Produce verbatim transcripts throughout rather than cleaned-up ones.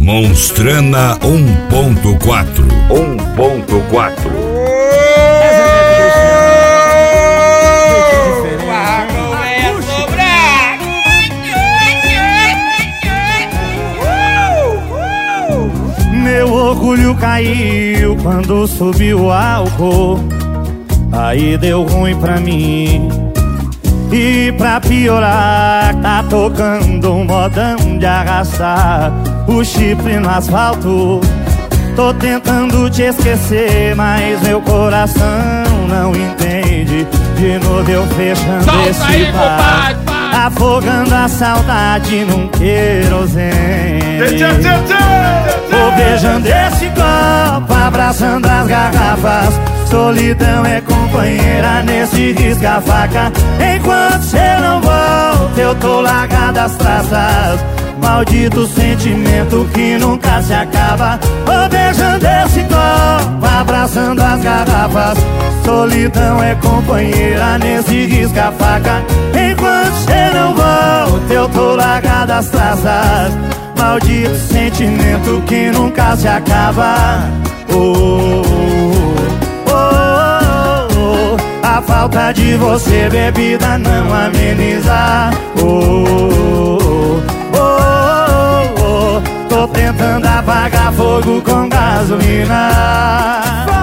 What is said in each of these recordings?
Monstrana um ponto quatro. um ponto quatro. Meu orgulho caiu quando subiu o álcool. Aí deu ruim pra mim. E pra piorar, tá tocando um modão de arrastar o chifre no asfalto. Tô tentando te esquecer, mas meu coração não entende. De novo eu fechando Solta esse aí, bar, afogando a saudade num querosene. Vou beijando esse copo, abraçando as garrafas. Solidão é companheira nesse risca-faca. Enquanto cê não volta, eu tô largado às traças. Maldito sentimento que nunca se acaba. Vou beijando esse copo, abraçando as garrafas. Solidão é companheira nesse risca-faca. Enquanto cê não volta, eu tô largado às traças. Maldito sentimento que nunca se acaba. Oh, oh, oh, oh. A falta de você, bebida, não ameniza. Oh, oh, oh, oh. Tô tentando apagar fogo com gasolina.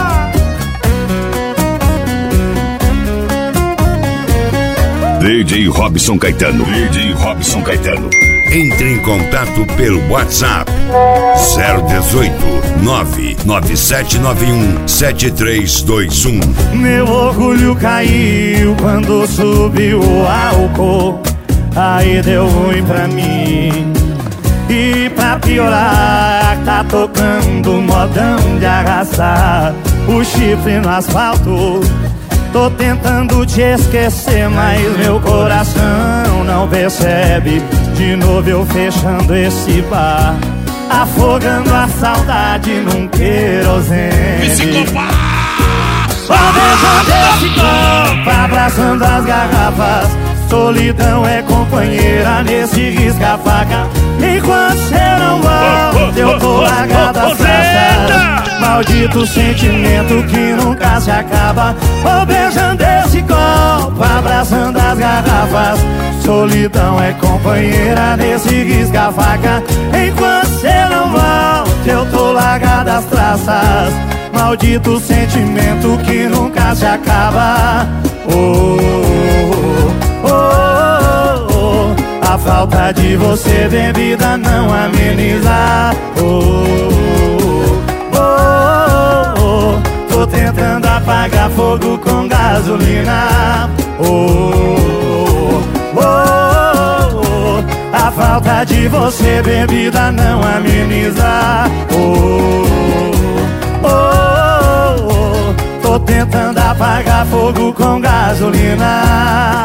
D J Robson Caetano. D J Robson Caetano. Entre em contato pelo WhatsApp zero dezoito, nove nove sete nove um, sete três dois um. Meu orgulho caiu quando subiu o álcool. Aí deu ruim pra mim. E pra piorar, tá tocando um modão de arrastar o chifre no asfalto. Tô tentando te esquecer, mas meu coração não percebe. De novo eu fechando esse bar, afogando a saudade num querosene. Vou beijando esse copo, abraçando as garrafas. Solidão é companheira nesse risca-faca. Enquanto cê não volta, eu tô largado às traças. Maldito sentimento que nunca se acaba. Vou beijando esse copo, abraçando as garrafas. Solidão é companheira nesse risca-faca. Enquanto cê não volta, eu tô largado às traças. Maldito sentimento que nunca se acaba. Oh, oh, oh, oh. A falta de você, bebida, não ameniza. Oh, oh, oh. Tô tentando apagar fogo com gasolina. Oh, oh, oh. A falta de você, bebida, não ameniza. Oh, oh, oh. Tô tentando apagar fogo com gasolina.